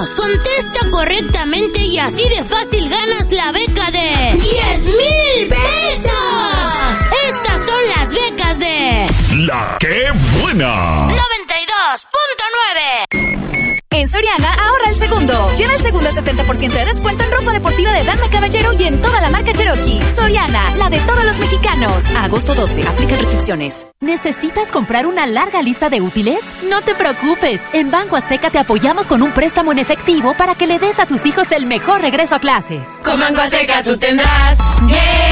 Contesta correctamente y así de fácil ganas la beca de 10,000 pesos. Estas son las becas de La ¡Qué Buena! 92.9. En Soriana, ahorra el segundo. Lleva el segundo 70% de descuento en ropa deportiva de dama y caballero y en toda la marca Cherokee. Soriana, la de todos los mexicanos. A agosto 12, aplican restricciones. ¿Necesitas comprar una larga lista de útiles? No te preocupes. En Banco Azteca te apoyamos con un préstamo en efectivo para que le des a tus hijos el mejor regreso a clases. Con Banco Azteca tú tendrás